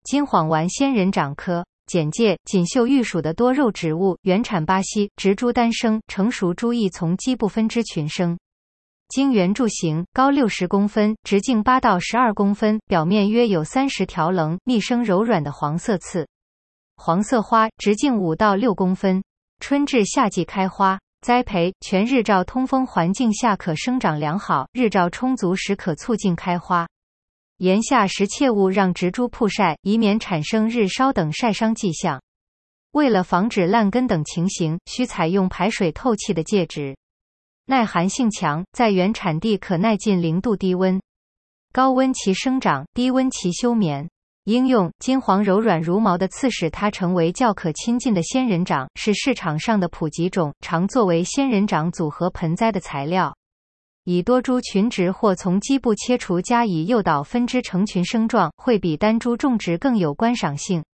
金黄丸仙人掌科。简介：锦绣玉属的多肉植物，原产巴西，植株单生，成熟株亦从基部分支群生。茎圆柱形，高60公分，直径8到12公分，表面约有30条棱，密生柔软的黄色刺。黄色花，直径5到6公分，春至夏季开花。栽培：全日照通风环境下可生长良好，日照充足时可促进开花。炎夏时切勿让植株曝晒，以免产生日烧等晒伤迹象。为了防止烂根等情形，需采用排水透气的介质。耐寒性强，在原产地可耐近0度低温。高温其生长，低温其休眠。应用：金黄柔软如毛的刺使它成为较可亲近的仙人掌，是市场上的普及种，常作为仙人掌组合盆栽的材料。以多株群植或从基部切除加以诱导分支成群生状，会比单株种植更有观赏性。